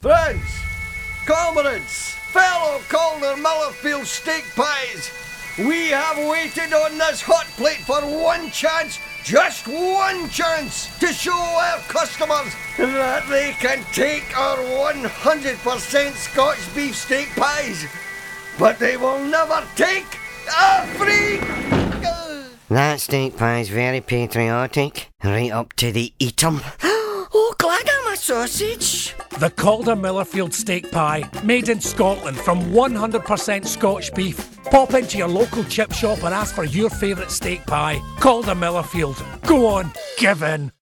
Friends, comrades, fellow Calder Millerfield steak pies, we have waited on this hot plate for one chance, just one chance, to show our customers that they can take our 100% Scotch beef steak pies, but they will never take a free... That steak pie's very patriotic, right up to the eat 'em. Oh, glad I'm a sausage. The Calder Millerfield steak pie, made in Scotland from 100% Scotch beef. Pop into your local chip shop and ask for your favourite steak pie. Calder Millerfield. Go on, give in.